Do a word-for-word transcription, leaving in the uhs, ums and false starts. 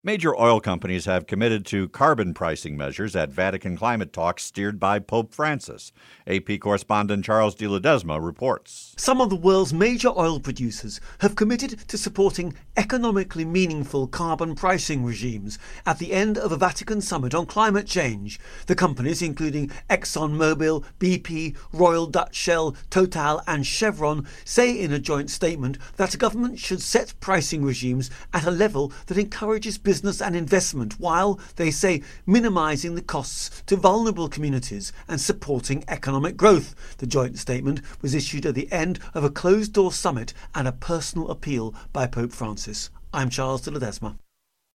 Major oil companies have committed to carbon pricing measures at Vatican climate talks steered by Pope Francis. A P correspondent Charles de Ledesma reports. Some of the world's major oil producers have committed to supporting economically meaningful carbon pricing regimes at the end of a Vatican summit on climate change. The companies, including ExxonMobil, B P, Royal Dutch Shell, Total and Chevron, say in a joint statement that a government should set pricing regimes at a level that encourages business business and investment while, they say, minimising the costs to vulnerable communities and supporting economic growth. The joint statement was issued at the end of a closed-door summit and a personal appeal by Pope Francis. I'm Charles de Ledesma.